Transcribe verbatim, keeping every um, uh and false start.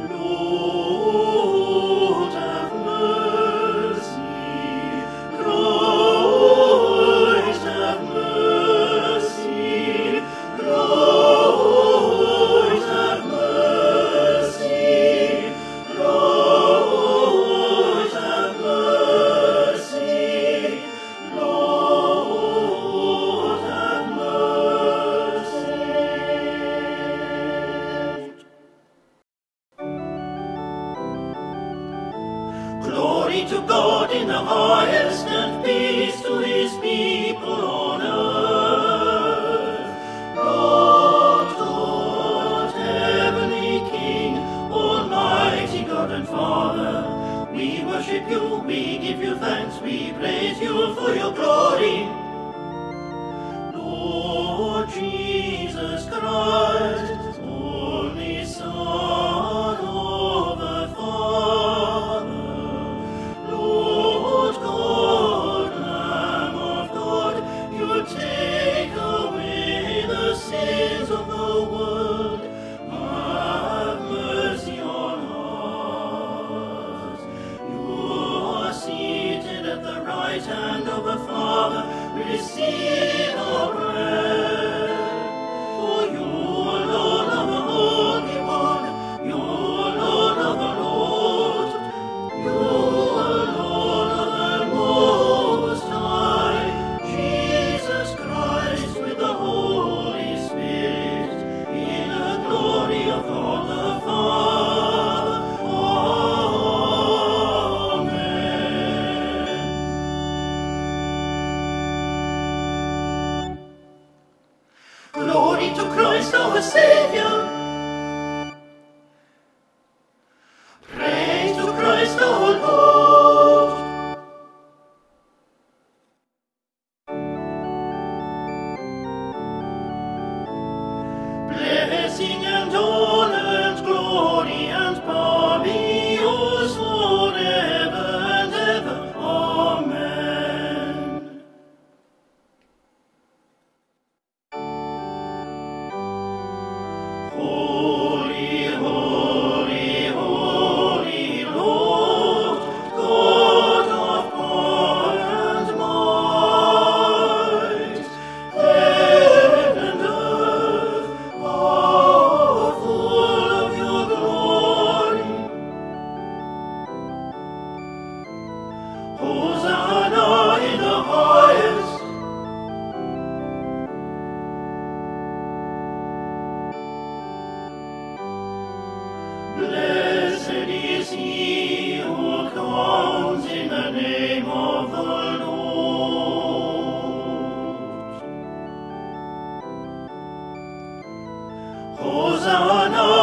Lord, have mercy. Christ, have mercy. Lord, have mercy. Lord, have mercy. Lord, have mercy. Glory to God in the highest, and peace to his people on earth. Lord God, heavenly King, almighty God and Father, we worship you, we give you thanks, we praise you for your glory. Lord Jesus Christ, only Son of the Father, Lord God, Lamb of God, you take away the sins of the world. Have mercy on us. You are seated at the right hand of the Father. Receive our prayer. For you alone are the Holy One. You alone are the Lord. You alone are the Most High. Jesus Christ with the Holy Spirit, in the glory of God the Father. Amen. Glory to Christ our Savior. Praise to Christ our Lord. Blessing and honor and glory and power be yours forever and ever. Amen. Holy, holy, holy Lord, God of power and might, heaven and earth are full of your glory. Hosanna in the highest. Blessed is he who comes in the name of the Lord. Hosanna